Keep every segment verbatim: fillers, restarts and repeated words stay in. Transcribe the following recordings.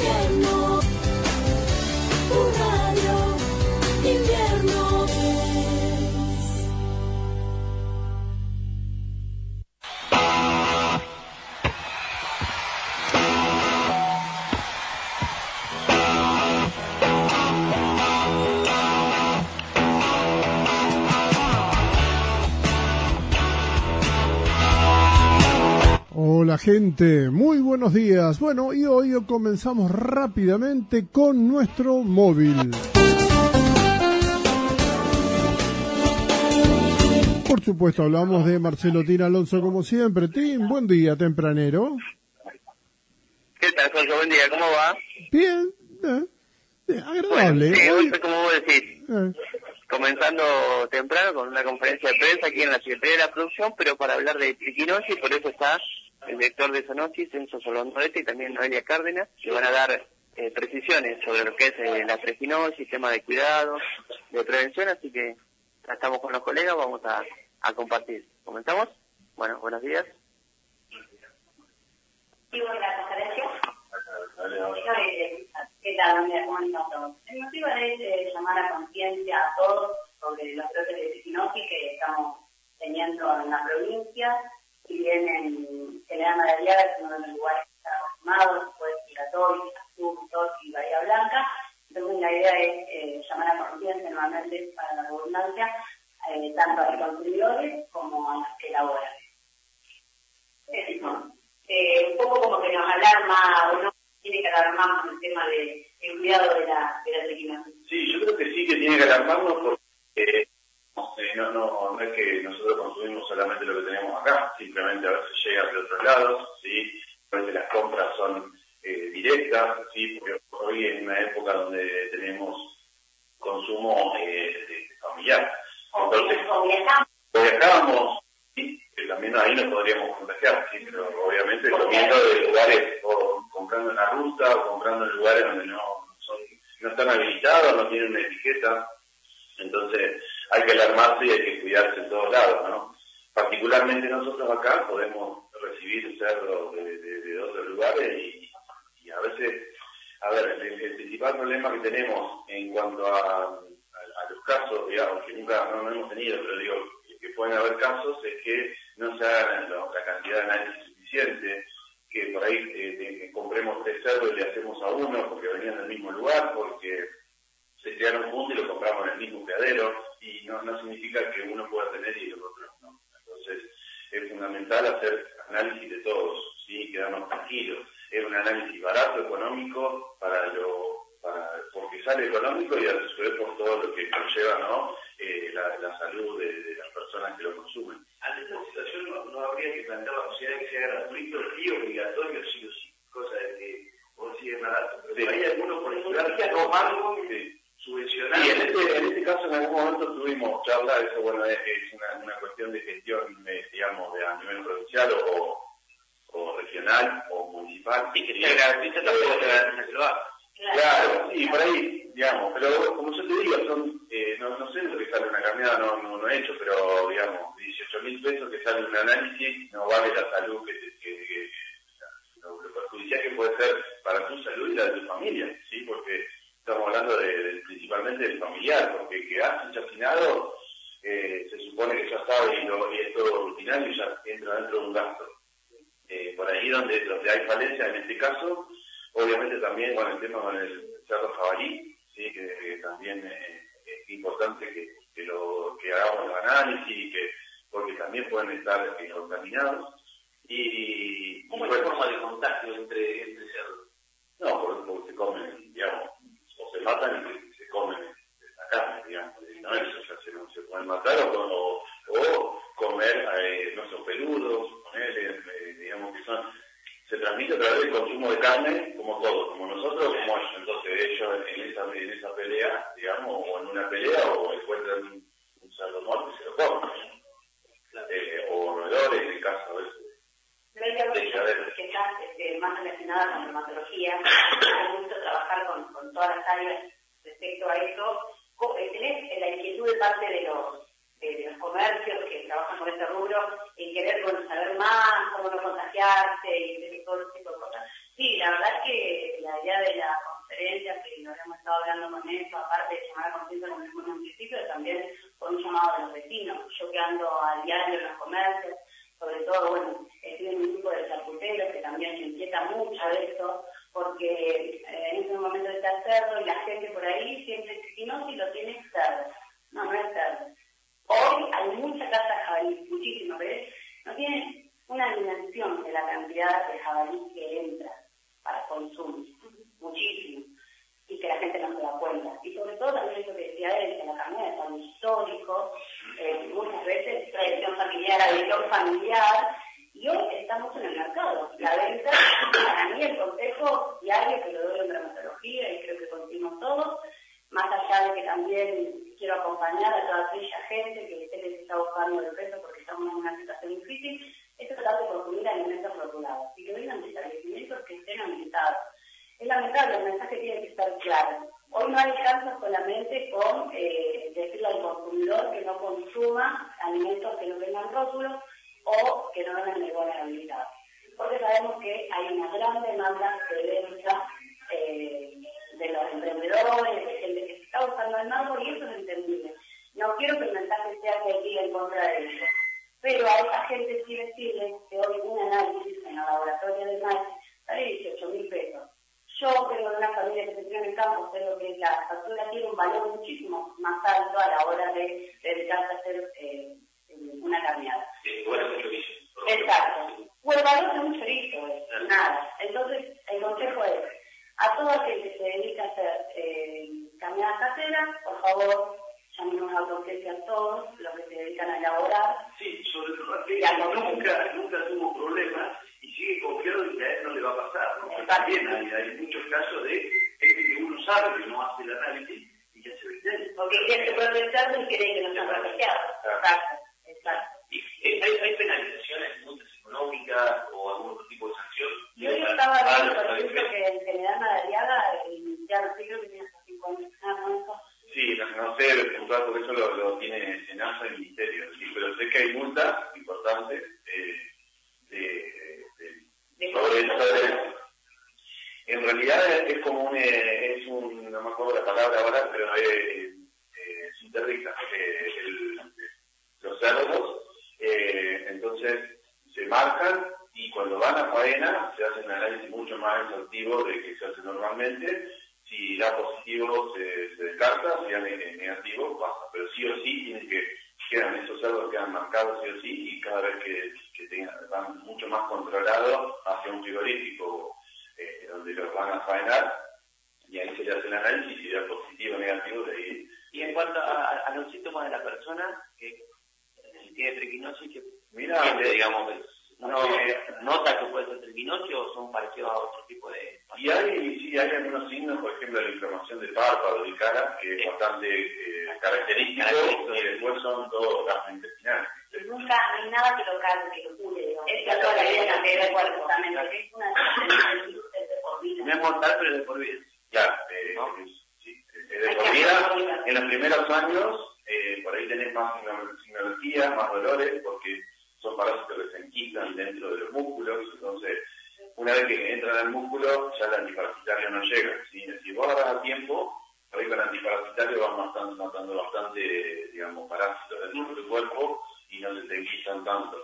invierno, tu radio, invierno es. Hola gente, muy buenos días. Bueno, y hoy comenzamos rápidamente con nuestro móvil. Por supuesto, hablamos de Marcelo Tin Alonso como siempre. Tin, buen día, tempranero. ¿Qué tal, Jorge? Buen día, ¿cómo va? Bien, eh, eh, agradable. Bueno, sí, hoy, hoy, como vos decís, eh, comenzando temprano con una conferencia de prensa aquí en la Secretaría de la Producción, pero para hablar de triquinosis, por eso está el director de Zoonosis, Enzo Solondorete, y también Noelia Cárdenas, que van a dar eh, precisiones sobre lo que es eh, la triquinosis, tema de cuidado, de prevención, así que ya estamos con los colegas, vamos a, a compartir. ¿Comenzamos? Bueno, buenos días. Sí, bueno, la conferencia. ¿Qué tal? Mira, ¿cómo están todos? El motivo es eh, llamar a conciencia a todos sobre los brotes de triquinosis que estamos teniendo en la provincia. Si bien en General Madariaga es uno de los lugares que están confirmados, después Giratoy, Azul, Tos y Bahía Blanca. Entonces la idea es eh, llamar a conciencia nuevamente para la redundancia, eh, tanto a los consumidores como a los que elaboran. Eh, no. eh, un poco como que nos alarma, o no tiene que alarmarnos el tema de el cuidado de la, de la triquinosis. Sí, yo creo que sí que tiene que alarmarnos porque eh, no, no, no es que nosotros consumimos solamente lo que tenemos acá, simplemente a veces llega de otros lados, ¿sí? A veces las compras son eh, directas, ¿sí? Porque hoy es una época donde tenemos consumo eh, de, familiar. Entonces, o viajamos. o viajamos, sí, que también ahí nos podríamos contagiar, ¿sí? Pero obviamente comiendo de lugares, o comprando en la ruta, o comprando en lugares donde no, son, no están habilitados, no tienen una etiqueta. Entonces hay que alarmarse y hay que cuidarse en todos lados, ¿no? Particularmente nosotros acá podemos recibir cerdos de, de, de otros lugares y, y a veces, a ver, el, el principal problema que tenemos en cuanto a, a, a los casos, digamos, que nunca no, no hemos tenido, pero digo, que pueden haber casos, es que no se hagan la, la cantidad de análisis suficiente, que por ahí eh, eh, compremos tres cerdos y le hacemos a uno porque venían del mismo lugar, porque se criaron juntos y lo compramos en el mismo criadero, y no, no significa que uno pueda tener y el otro no. Entonces es fundamental hacer análisis de todos, ¿sí? Quedarnos tranquilos. Es un análisis barato, económico, para lo, para, porque sale económico y a su vez por todo lo que conlleva, ¿no? Eh, la, la salud de, de las personas que lo consumen. Ante esta situación no, no habría que plantear la posibilidad de que sea gratuito y obligatorio, sí o sí, cosa de que o si es barato. Pero sí. Hay algunos por ejemplo no algo sí. subvencionado. Y en este, en este caso en algún momento tuvimos charla, eso bueno es, es una, una cuestión de gestión, eh, digamos, de a nivel provincial o, o regional o municipal. Sí, que sea gratuito tampoco te garantiza que lo haga. Claro, sí, por ahí, digamos, pero como yo te digo, son, eh, no, no sé lo que sale una carneada, no, no, no he hecho, pero digamos, dieciocho mil pesos que sale un análisis, no vale la salud que, que, que, que lo, lo perjudicial que puede ser para tu salud y la de tu familia, ¿sí? Porque estamos hablando de, de, principalmente del familiar, porque que has chacinado, eh, se supone que ya sabe y, lo, y es todo rutinario y ya entra dentro de un gasto. Eh, por ahí donde, donde hay falencia en este caso, obviamente también con el tema con el cerdo jabalí, ¿sí? que, que también eh, es importante que, que, lo, que hagamos los análisis, que, porque también pueden estar eh, contaminados. Y, ¿Cómo y es pues, la forma de contagio entre, entre cerdos? No, porque, porque se comen, digamos, o se matan y se comen la carne, digamos, no eso, ya se, no se pueden matar o, o comer eh, nuestros peludos, ponerle, eh, digamos que son, se transmite a través del consumo de carne, como todos, como nosotros, como ellos. Entonces ellos en esa, en esa pelea, digamos, o en una pelea, o encuentran un, un cerdo muerto y se lo comen. Eh, o roedores, en el caso de eso. Que estás este, más relacionada con dermatología, me gusta trabajar con, con todas las áreas respecto a eso. ¿Tenés la inquietud de parte de los, de, de los comercios que trabajan con este rubro en querer saber más, cómo no contagiarse y todo ese tipo de cosas? Sí, la verdad es que la idea de la cerdo y la gente por ahí siempre triquinosis lo tiene cerdo. No, no es cerdo. Hoy hay mucha caza de jabalí, muchísimo, ¿ves? No tiene una dimensión de la cantidad de jabalí que entra para consumo, muchísimo, y que la gente no se da cuenta. Y sobre todo también eso que decía él, que la carne es tan histórico, eh, muchas veces tradición familiar, adicción familiar, y hoy estamos en el mercado. La venta, para mí el consejo diario que lo doy en dermatología, y creo que conocimos todos, más allá de que también quiero acompañar a toda aquella gente que se les está buscando de peso porque estamos en una situación difícil, es tratar de consumir alimentos rotulados y que vengan de establecimientos que estén habilitados. Es lamentable, el mensaje tiene que estar claro. Hoy no alcanza solamente con eh, decirle al consumidor que no consuma alimentos que no tengan rótulos o que no vengan de buena habilidad. Porque sabemos que hay una gran demanda de venta eh, de los emprendedores, de gente que se está buscando el marco, y eso es entendible. No quiero que el mensaje sea que hay que ir en contra de ellos. Pero a esa gente sí decirles que hoy un análisis en la laboratoria de Mike sale dieciocho mil pesos. Yo vengo de una familia que se crió en el campo, sé lo que la factura tiene un valor muchísimo más alto a la hora de dedicarse a hacer eh, una carneada. Sí, bueno, mucho guiso. Exacto. O el valor de un chorizo, es nada. Entonces, el consejo es, a todo aquel que se dedica a hacer eh, carneadas caseras, por favor, llamemos a urgencia a todos los que se dedican a elaborar. Sí, sobre todo que nunca, nunca tuvo problemas y sigue confiado en que a él no le va a pasar, ¿no? Porque también hay, hay muchos casos de gente que uno sabe que no hace el análisis y ya se ve. Porque quiere protegerlo y quiere que no sea protegido. Exacto, exacto. ¿Y eh, hay, hay penalizaciones, multas económicas o algún otro tipo de sanción? Yo estaba viendo, por ejemplo, que el general Madariaga, ya no sé, creo que tiene hasta cinco años. Sí, no, no sé el puntual porque eso lo, lo tiene SENASA y el Ministerio, sí, pero sé que hay multas importantes eh, de, de, de, sobre, sobre, en realidad es como un, es un, no me acuerdo la palabra ahora, pero es eh, interdica, eh, el, los cerdos, eh, entonces se marcan y cuando van a faena se hace un análisis mucho más exhaustivo de que se hace normalmente. Si da positivo se, se descarta, si da negativo pasa, pero sí o sí tienen que, quedan esos cerdos quedan marcados sí o sí, y cada vez que, que tengan, van mucho más controlados hacia un frigorífico eh, donde los van a faenar, y ahí se le hace el análisis y da positivo o negativo de ahí. Y en cuanto a, a los síntomas de la persona que tiene triquinosis, que mira, siempre, digamos, no eh, nota que puede ser triquinosis o son parecidos a otro tipo de... Y hay, sí, hay algunos signos, por ejemplo, la inflamación de párpado y cara, que es bastante eh, característico, y después son todos gastrointestinales. Nunca hay nada que lo calme, que lo cure. Es que toda la vida que da cuerpo también, porque es una de por vida. No es mortal, pero es de por vida. Claro, eh, ¿no? es, sí, es de por vida. En los primeros años, eh, por ahí tenés más signología, más dolores, porque son parásitos que se enquistan dentro de los músculos, entonces una vez que entran al músculo ya el antiparasitario no llega. ¿Sí? Si vos agarras a tiempo, por ahí con el antiparasitario vas matando, matando bastante, digamos, parásitos dentro de tu cuerpo y no se te enquistan tantos.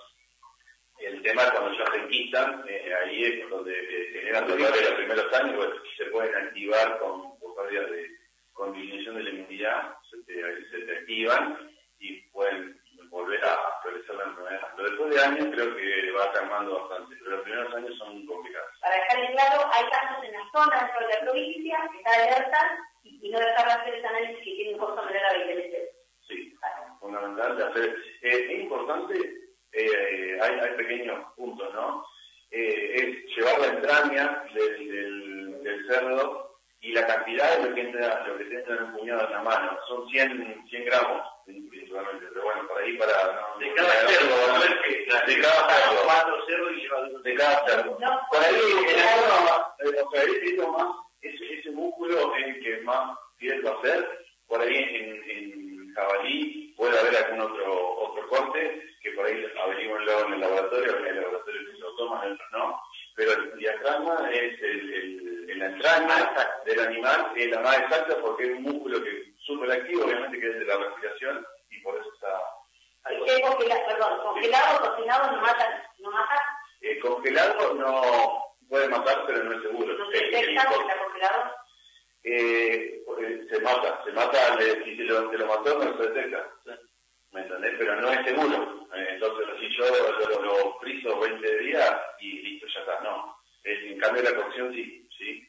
El tema es cuando ya se enquistan, eh, ahí es donde eh, generan dolores en los primeros años, pues, se pueden activar con, con pérdidas de, con disminución de la inmunidad, se te, se te activan y pueden volver a progresar la enfermedad. Pero después de años creo que va calmando bastante, pero los primeros años son complicados. Para dejar claro, hay casos en la zona dentro de la provincia que está alerta y, y no dejar de hacer ese análisis que tiene un costo menor a veinte veces. Sí, fundamental de hacer. Eh, es importante, eh, hay, hay pequeños puntos, ¿no? Eh, es llevar la entraña del, del, del cerdo y la cantidad de lo que entra, lo que te entra en el puñado en la mano. Son cien, cien gramos principalmente, pero bueno, por ahí para... No, de cada cerdo, a ver qué... De cada cerdo. Cuatro cerdos y lleva dos. De cada cerdo. No, por ahí, en alguno, eh, o sea, ese, más, ese, ese músculo es el que más fiel va a ser. Por ahí en, en jabalí puede haber algún otro otro corte, que por ahí averiguenlo en el laboratorio, en el laboratorio que se lo toman, otros no. Pero el diafragma es el, el, el la entraña del animal, es la más exacta porque es un músculo que es súper activo, obviamente que es de la respiración, y por eso está... ¿Qué congelado? Perdón, congelado o cocinado no mata, no mata. Eh, congelado no puede matar, pero no es seguro. ¿No se detecta que está congelado? eh, se mata, se mata, y si lo, se lo mató no se detecta, ¿me entendés? Pero no es seguro. Eh, entonces, si yo lo, lo friso veinte días y listo, ya está, no. Eh, en cambio, la cocción sí, ¿sí?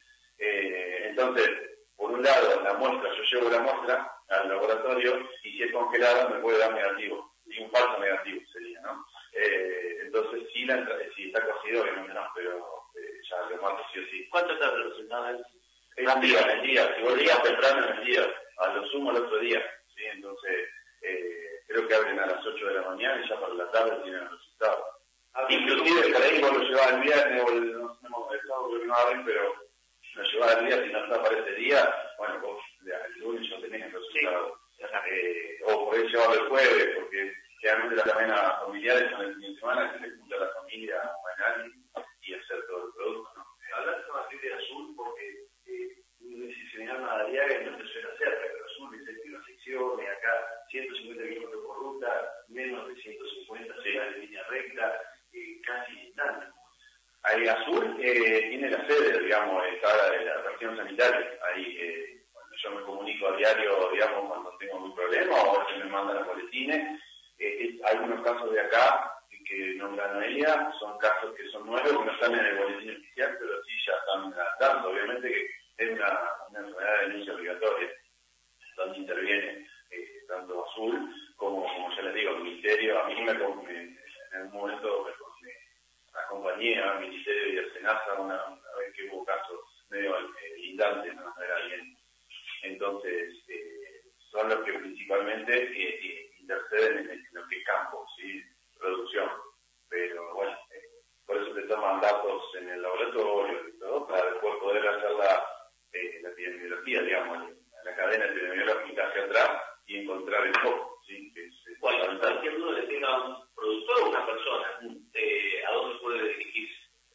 Eh, entonces, por un lado, la muestra, yo llevo la muestra al laboratorio y si es congelada me puede dar negativo, y un falso negativo sería, ¿no? Eh, entonces, si, la, si está cocido, obviamente no, pero eh, ya lo mato sí o sí. ¿Cuánto tarda el resultado? El día, en el día, si vos días temprano en el día, a lo sumo el otro día, ¿sí? Entonces, eh, creo que abren a las ocho de la mañana y ya para la tarde tienen el resultado. Ah, inclusive, por ahí vos lo llevás el viernes o el, no, no, el sábado creo que no abren, pero lo llevás el día, si no está para ese día, bueno, vos el lunes ya tenés el resultado. Sí. Eh, o podés llevarlo el jueves, porque generalmente las cadenas familiares son el fin de semana, que se junta la familia mañana y hacer todo el producto, ¿no? Hablaste con la gente de Azul porque eh, si se me llama Madariaga no te suena cerca, pero Azul dice que una sección y acá ciento cincuenta kilómetros por ruta, menos de ciento cincuenta sí. Se da en línea recta, eh, casi instante. Ahí Azul eh, tiene la sede, digamos, está en la región sanitaria. Ahí eh, cuando yo me comunico a diario, digamos, cuando tengo algún problema o se me mandan los boletines. Eh, hay algunos casos de acá que nombra Noelia, son casos que son nuevos, que no están en el boletín oficial, pero sí ya están adaptando. Obviamente que es una, una enfermedad de denuncia obligatoria, donde interviene eh, tanto Azul como, como ya les digo, el Ministerio. A mí me, me en un momento me, me acompañé al Ministerio y al SENASA una, una vez que hubo casos medio eh, lindantes, no era bien. Entonces, eh, son los que principalmente eh, eh, interceden en, en lo que es campo, ¿sí? Producción. Pero bueno, eh, por eso te toman datos en el laboratorio y todo, para después poder hacer la, eh, la epidemiología, digamos, la cadena epidemiológica hacia atrás y encontrar el foco, ¿sí? Que es, es bueno, cualquier duda le tenga un productor o una persona, eh, ¿a dónde puede dirigirse?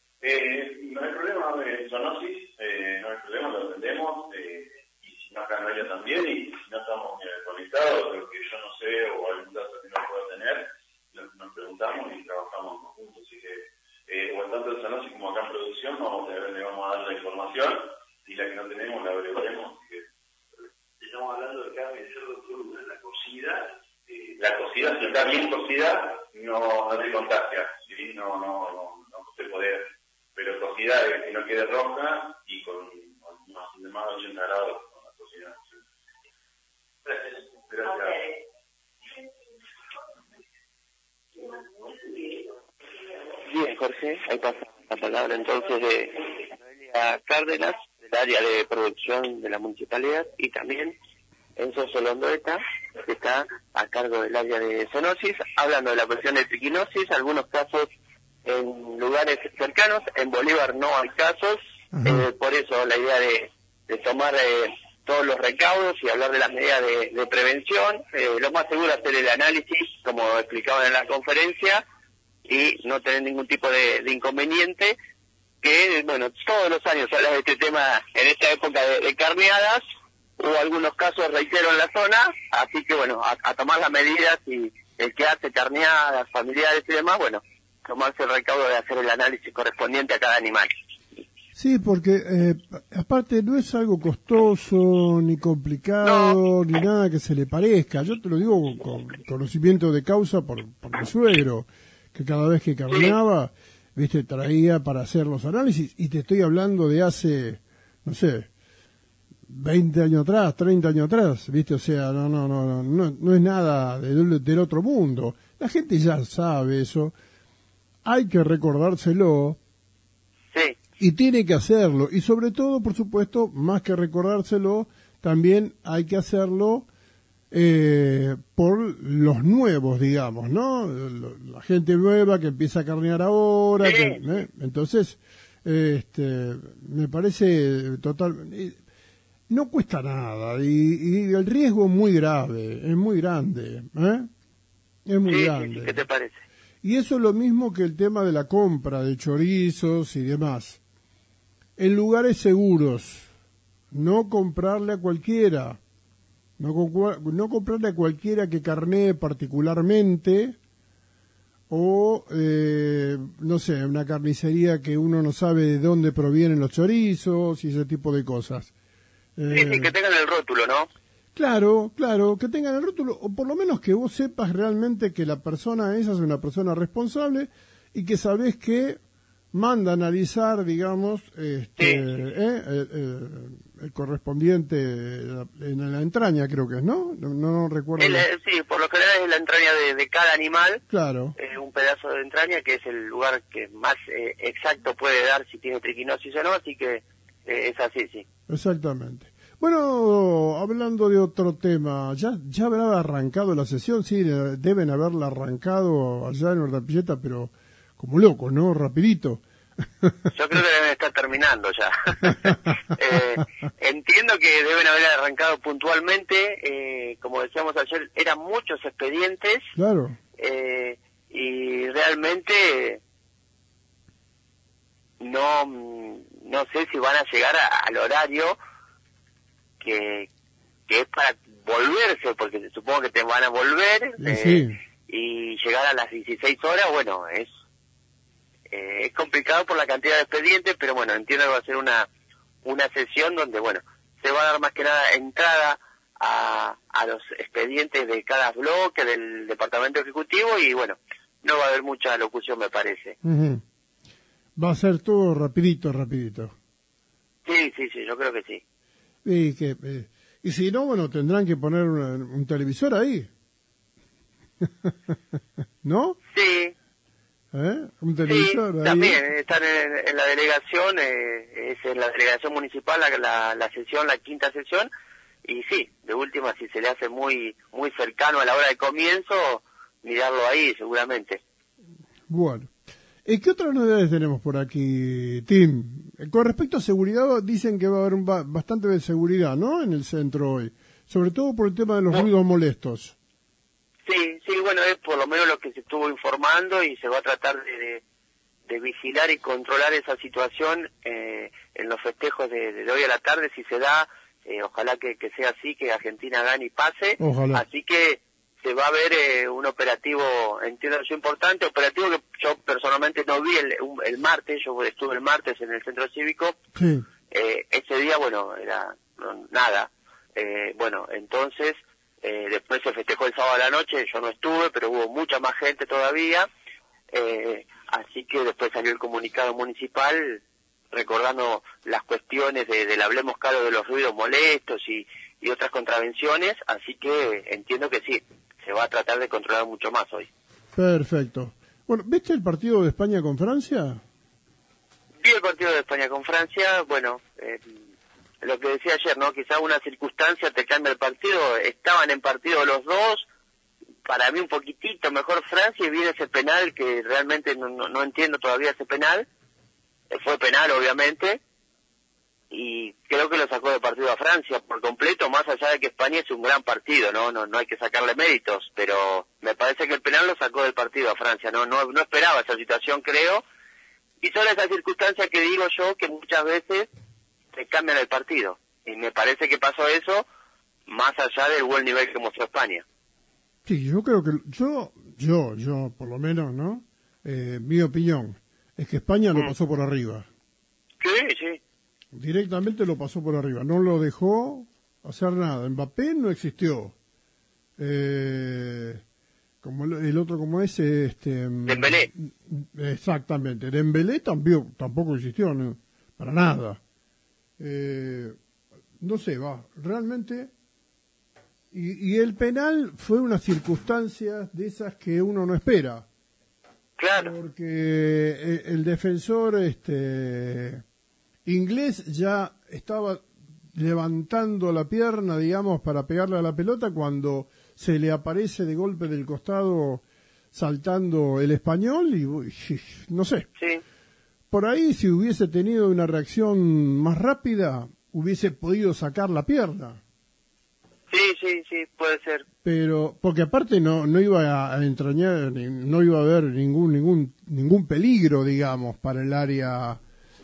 Eh, no hay problema de zoonosis, eh, no hay problema, lo atendemos, eh, y si no acá en ella también, y si no estamos eh, conectados, lo que yo no sé o algún dato que no pueda tener, nos, nos preguntamos y trabajamos en conjunto. Así que, eh, o tanto en zoonosis como acá en producción, vamos a, le vamos a dar la información y la que no tenemos la averiguaremos. Así que, estamos hablando de carne de cerdo cruda, la cocida. Eh, la cocida, si está bien cocida, no, no te contagia, ¿sí? no, no, no, no se puede. Pero cocida es que no quede roja y con, con más de más de ochenta grados con la cocina. Gracias. Gracias. Bien, Jorge, ahí pasa la palabra entonces de Noelia Cárdenas, del área de producción de la municipalidad, y también Enzo Solondoeta, que está a cargo del área de zoonosis, hablando de la cuestión de triquinosis, algunos casos en lugares cercanos, en Bolívar no hay casos, eh, por eso la idea de, de tomar eh, todos los recaudos y hablar de las medidas de, de prevención, eh, lo más seguro es hacer el análisis, como explicaban en la conferencia, y no tener ningún tipo de, de inconveniente, que, bueno, todos los años se habla de este tema en esta época de, de carneadas, hubo algunos casos, reitero, en la zona, así que, bueno, a, a tomar las medidas y el que hace carneadas, familiares y demás, bueno, tomarse el recaudo de hacer el análisis correspondiente a cada animal. Sí, porque eh, aparte no es algo costoso, ni complicado, no, ni nada que se le parezca. Yo te lo digo con conocimiento de causa por, por mi suegro, que cada vez que carneaba, sí, viste, traía para hacer los análisis, y te estoy hablando de hace, no sé, veinte años atrás, treinta años atrás, viste, o sea, no, no, no, no, no es nada del, del otro mundo. La gente ya sabe eso, hay que recordárselo. Sí. Y tiene que hacerlo, y sobre todo, por supuesto, más que recordárselo, también hay que hacerlo eh, por los nuevos, digamos, ¿no? La gente nueva que empieza a carnear ahora, sí, que, ¿eh? Entonces, este, me parece total, no cuesta nada, y, y el riesgo es muy grave, es muy grande, ¿eh? Es muy sí, grande. Sí, ¿qué te parece? Y eso es lo mismo que el tema de la compra de chorizos y demás. En lugares seguros, no comprarle a cualquiera, no, no comprarle a cualquiera que carnee particularmente, o, eh, no sé, una carnicería que uno no sabe de dónde provienen los chorizos y ese tipo de cosas. Eh, Sí, sí, que tengan el rótulo, ¿no? Claro, claro, que tengan el rótulo, o por lo menos que vos sepas realmente que la persona esa es una persona responsable y que sabés que manda a analizar, digamos, este, Sí. eh, el, el- el correspondiente en la entraña, creo que es, ¿no? No, no recuerdo. El, eh, sí, por lo general es la entraña de, de cada animal, Claro, eh, un pedazo de entraña que es el lugar que más eh, exacto puede dar si tiene triquinosis o no, así que eh, es así, sí. exactamente. Bueno, hablando de otro tema, ¿ya, ya habrá arrancado la sesión? Sí, eh, deben haberla arrancado allá en Urdapilleta, pero como loco, ¿no? Rapidito. Yo creo que deben estar terminando ya. Eh, entiendo que deben haber arrancado puntualmente, eh, como decíamos ayer, eran muchos expedientes Claro, eh, y realmente no no sé si van a llegar a- al horario que, que es para volverse, porque supongo que te van a volver Y eh, sí. y llegar a las dieciséis horas, bueno, es eh, es complicado por la cantidad de expedientes, pero bueno, entiendo que va a ser una una sesión donde, bueno, se va a dar más que nada entrada a, a los expedientes de cada bloque del departamento ejecutivo y, bueno, no va a haber mucha locución, me parece. Ujú. Va a ser todo rapidito, rapidito. Sí, sí, sí, yo creo que sí. Y, que, eh, y si no, bueno, tendrán que poner una- un televisor ahí. ¿No? Sí, ¿Eh? Un sí, televisor ahí. también eh, están en, en la delegación, eh, es en la delegación municipal la, la, la sesión, la quinta sesión, y sí, de última, si se le hace muy muy cercano a la hora de comienzo, mirarlo ahí seguramente. Bueno. ¿Y qué otras novedades tenemos por aquí, Tim? Eh, Con respecto a seguridad, dicen que va a haber un ba- bastante de seguridad, ¿no? En el centro hoy. Sobre todo por el tema de los Oh. ruidos molestos. Sí, sí, bueno, es por lo menos lo que se estuvo informando y se va a tratar de, de, de vigilar y controlar esa situación eh, en los festejos de, de hoy a la tarde, si se da, eh, ojalá que, que sea así, que Argentina gane y pase. Ojalá. Así que se va a ver eh, un operativo, entiendo yo, importante, operativo que yo personalmente no vi el, un- el martes, yo estuve el martes en el centro cívico, Sí. eh, ese día, bueno, era no, nada. Eh, bueno, entonces, eh, después se festejó el sábado a la noche, yo no estuve, pero hubo mucha más gente todavía, eh, así que después salió el comunicado municipal recordando las cuestiones de, del hablemos claro de los ruidos molestos y, y otras contravenciones, así que entiendo que sí, se va a tratar de controlar mucho más hoy. Perfecto. Bueno, ¿viste el partido de España con Francia? Vi el partido de España con Francia, bueno, eh, lo que decía ayer, ¿no? Quizá una circunstancia te cambia el partido, estaban en partido los dos, para mí un poquitito mejor Francia y viene ese penal que realmente no, no, no entiendo todavía ese penal, eh, fue penal obviamente, y creo que lo sacó de partido a Francia por completo, más allá de que España es un gran partido, ¿no? No, no hay que sacarle méritos, pero me parece que el penal lo sacó del partido a Francia, no, no, no esperaba esa situación, creo. Y son esas circunstancias que digo yo que muchas veces se cambian el partido. Y me parece que pasó eso más allá del buen nivel que mostró España. Sí, yo creo que yo, yo, yo, por lo menos, ¿no? Eh, mi opinión es que España lo pasó por arriba. Sí, sí. Directamente lo pasó por arriba. No lo dejó hacer nada. Mbappé no existió. Eh, como el, el otro, como ese, este. Dembélé. Exactamente. Dembélé también, tampoco existió, no, para nada. Eh, no sé, va, realmente. Y, y el penal fue una circunstancia de esas que uno no espera. Claro. Porque eh, el defensor este inglés ya estaba levantando la pierna, digamos, para pegarle a la pelota cuando se le aparece de golpe del costado saltando el español y uy, no sé. Sí. Por ahí si hubiese tenido una reacción más rápida hubiese podido sacar la pierna. Sí, sí, sí, puede ser. Pero porque aparte no no iba a entrañar, no iba a haber ningún ningún ningún peligro, digamos, para el área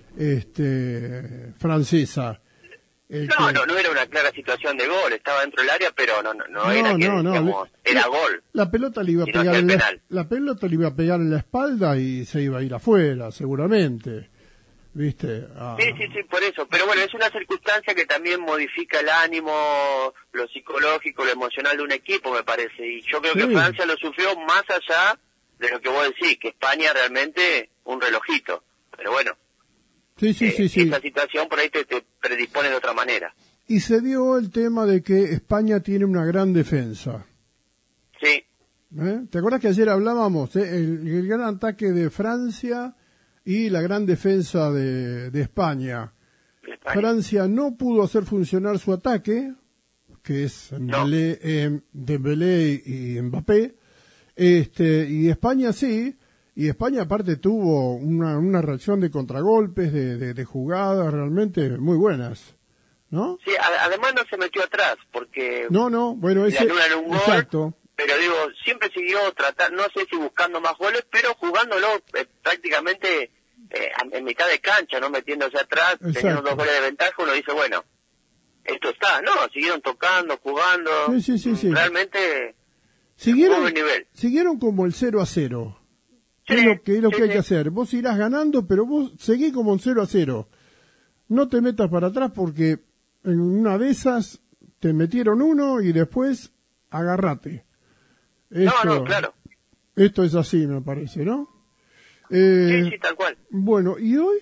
este francesa. El No, que- no, no era una clara situación de gol, estaba dentro del área, pero no, no, no, No, era que, no, no, digamos, le- era la- gol. La pelota le iba a Y no pegar hacía en la, penal. la pelota le iba a pegar en la espalda y se iba a ir afuera, seguramente. ¿viste? Ah. Sí, sí, sí, por eso. Pero bueno, es una circunstancia que también modifica el ánimo, lo psicológico, lo emocional de un equipo, me parece. Y yo creo Sí. que Francia lo sufrió más allá de lo que vos decís, que España realmente un relojito. Pero bueno, Sí, sí, eh, sí, sí. esa situación por ahí te, te predispone de otra manera. Y se dio el tema de que España tiene una gran defensa. Sí, ¿Eh? ¿Te acuerdas que ayer hablábamos eh? el, el gran ataque de Francia y la gran defensa de, de España? España. Francia no pudo hacer funcionar su ataque, que es Dembélé, eh, Dembélé y Mbappé, este, y España sí, y España aparte tuvo una, una reacción de contragolpes, de, de, de jugadas realmente muy buenas, ¿no? Sí, a- además no se metió atrás, porque No, no, bueno, le ese, anulan un gol, exacto. pero digo, siempre siguió tratando, no sé si buscando más goles, pero jugándolo eh, prácticamente eh, en mitad de cancha, no metiéndose atrás, Exacto. teniendo dos goles de ventaja, uno dice, bueno, esto está, no, siguieron tocando, jugando, Sí, sí, sí, sí. realmente Siguieron, muy buen nivel. siguieron como el cero a cero. ¿Qué Sí, es lo que, es lo sí, que hay sí. que hacer? Vos irás ganando, pero vos seguís como en cero a cero. No te metas para atrás porque en una de esas te metieron uno y después agarrate. Esto, No, no, claro, Esto es así, me parece, ¿no? Eh, sí, sí, tal cual. Bueno, ¿y hoy?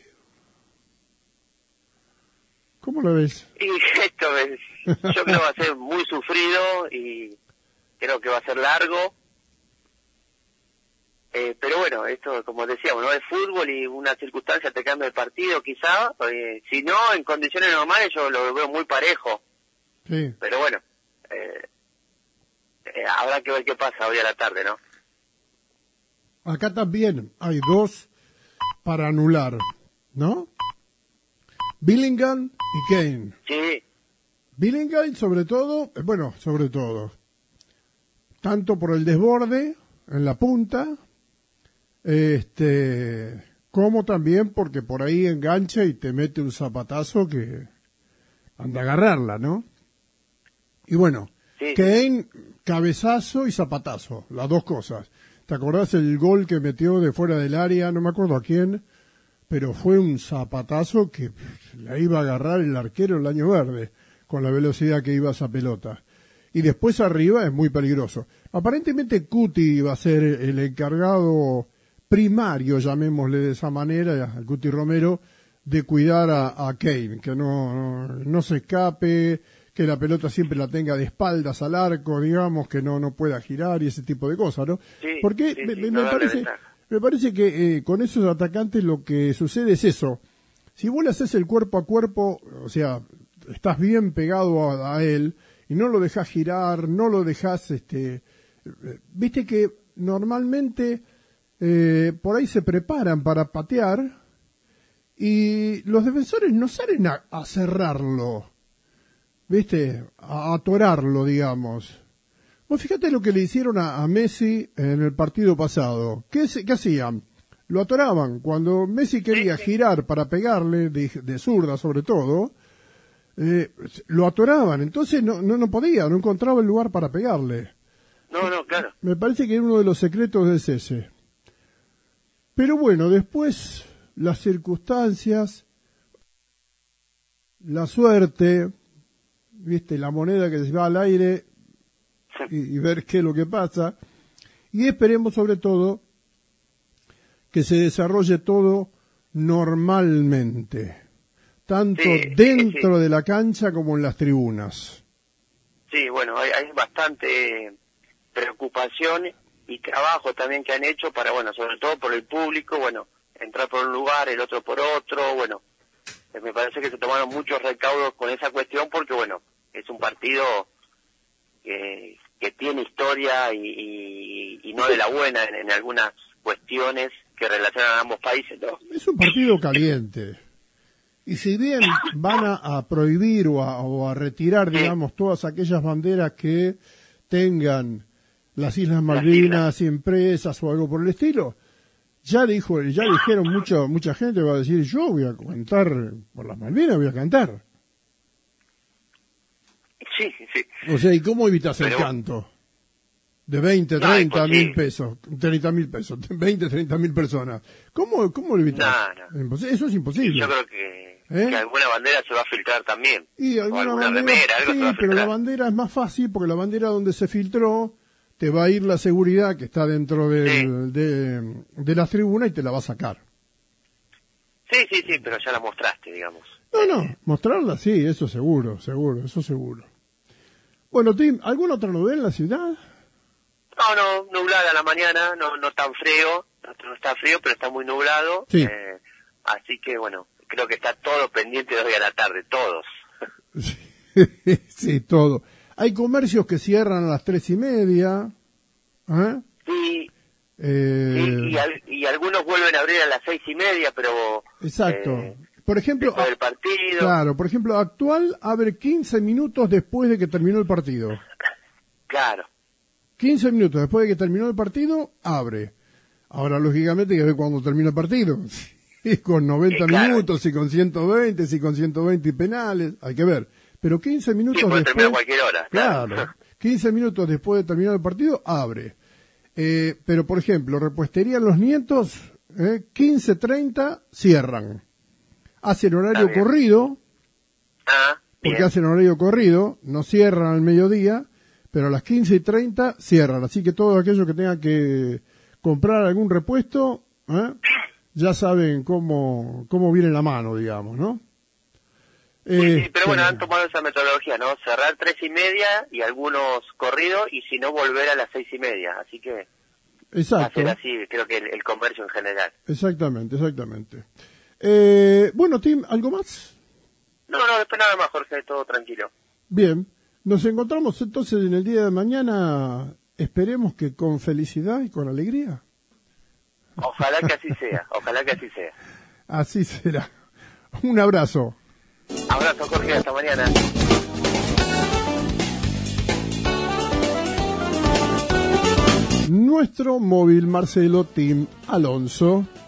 ¿Cómo lo ves? Y esto es, yo creo que va a ser muy sufrido y creo que va a ser largo. Eh, pero bueno, esto, como decíamos, no es fútbol y una circunstancia te cambia el partido, quizá. Eh, si no, en condiciones normales yo lo veo muy parejo. Sí. Pero bueno, eh, eh, habrá que ver qué pasa hoy a la tarde, ¿no? Acá también hay dos para anular, ¿no? Bellingham y Kane. Sí, Bellingham sobre todo, eh, bueno, sobre todo, tanto por el desborde en la punta, este, como también porque por ahí engancha y te mete un zapatazo que anda a agarrarla, ¿no? Y bueno, sí. Kane, cabezazo y zapatazo, las dos cosas. ¿Te acordás el gol que metió de fuera del área? No me acuerdo a quién, pero fue un zapatazo que pff, la iba a agarrar el arquero el año verde, con la velocidad que iba esa pelota. Y después arriba es muy peligroso. Aparentemente Cuti iba a ser el encargado primario, llamémosle de esa manera, a Cuti Romero, de cuidar a, a Kane, que no, no, no se escape, que la pelota siempre la tenga de espaldas al arco, digamos, que no, no pueda girar y ese tipo de cosas, ¿no? Sí, Porque sí, me, sí, me no darle parece, ventaja. me parece que eh, con esos atacantes lo que sucede es eso. Si vos le haces el cuerpo a cuerpo, o sea, estás bien pegado a, a él y no lo dejás girar, no lo dejás, este, eh, viste que normalmente eh, por ahí se preparan para patear y los defensores no salen a, a cerrarlo, viste, a atorarlo, digamos. Vos fíjate lo que le hicieron a, a Messi en el partido pasado. ¿Qué, se- qué hacían? Lo atoraban. Cuando Messi quería girar para pegarle, de, de zurda sobre todo, eh, lo atoraban. Entonces no, no, no podía, no encontraba el lugar para pegarle. No, no, claro. Me parece que uno de los secretos es ese. Pero bueno, después las circunstancias, la suerte, viste, la moneda que se va al aire y, y ver qué es lo que pasa. Y esperemos sobre todo que se desarrolle todo normalmente, tanto Sí, sí, dentro sí. de la cancha como en las tribunas. Sí, bueno, hay, hay bastante preocupación y trabajo también que han hecho para, bueno, sobre todo por el público, bueno, entrar por un lugar, el otro por otro, bueno, eh, me parece que se tomaron muchos recaudos con esa cuestión porque, bueno, es un partido que, que tiene historia y, y, y no de la buena en, en algunas cuestiones que relacionan a ambos países, ¿no? Es un partido caliente. Y si bien van a, a prohibir o a, o a retirar, Sí. digamos, todas aquellas banderas que tengan las Islas Malvinas impresas o algo por el estilo, ya dijo, ya dijeron mucho, mucha gente va a decir, yo voy a cantar por las Malvinas, voy a cantar. Sí, sí. O sea, ¿y cómo evitas el Pero- canto? de veinte, No, treinta mil imposible. pesos, treinta mil pesos, veinte, treinta mil personas. ¿Cómo, cómo lo evitas? No, no. Impos- Eso es imposible. Yo creo que, ¿Eh? que alguna bandera se va a filtrar también. Y o alguna alguna bandera, remera, algo sí, se va a pero la filtrar. bandera es más fácil porque la bandera donde se filtró te va a ir la seguridad que está dentro del- Sí. de, de la tribuna y te la va a sacar. Sí, sí, sí, pero ya la mostraste, digamos. No, no, mostrarla sí, eso seguro, seguro, eso seguro. Bueno, Tim, ¿alguna otra novedad en la ciudad? No, no, nublada la mañana, no no tan frío, no, no está frío, pero está muy nublado. Sí. Eh, así que, bueno, creo que está todo pendiente de hoy a la tarde, todos. Sí, todo. Hay comercios que cierran a las tres y media. ¿eh? Sí, Eh, sí, y, al- y algunos vuelven a abrir a las seis y media, pero... exacto. eh, Por ejemplo, después del partido. claro, por ejemplo, Actual abre quince minutos después de que terminó el partido. Claro. quince minutos después de que terminó el partido, abre. Ahora, lógicamente, hay que ver cuándo termina el partido. Si con noventa Sí, claro. minutos, si con ciento veinte, si con ciento veinte y penales, hay que ver. Pero quince minutos Sí, puede terminar a después... cualquier hora. Claro, quince minutos después de terminar el partido, abre. Eh, pero, por ejemplo, repuestería Los Nietos, eh, quince treinta, cierran. Hacen horario Está bien. corrido, Ah, porque bien. hacen horario corrido, no cierran al mediodía, pero a las quince y treinta cierran. Así que todos aquellos que tengan que comprar algún repuesto, ¿eh? ya saben cómo, cómo viene la mano, digamos, ¿no? Sí, sí, Este, pero bueno, han tomado esa metodología, ¿no? Cerrar tres y media y algunos corridos, y si no, volver a las seis y media. Así que Exacto, hacer así, creo que el, el comercio en general. exactamente, exactamente. Eh, bueno, Tim, ¿algo más? No, no, después nada más, Jorge, todo tranquilo. Bien, nos encontramos entonces en el día de mañana, esperemos que con felicidad y con alegría. Ojalá que así sea, ojalá que así sea. Así será. Un abrazo. Abrazo, Jorge, hasta mañana. Nuestro móvil Marcelo Tim Alonso.